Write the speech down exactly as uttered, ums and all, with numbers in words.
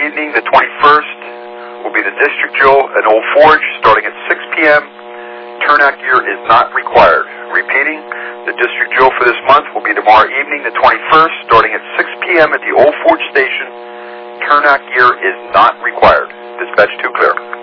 evening, the twenty-first, will be the District Drill at Old Forge starting at six p m Turnout gear is not required. Repeating, the District Drill for this month will be tomorrow evening, the twenty-first, starting at six p m at the Old Forge Station. Turnout gear is not required. Dispatch two clear.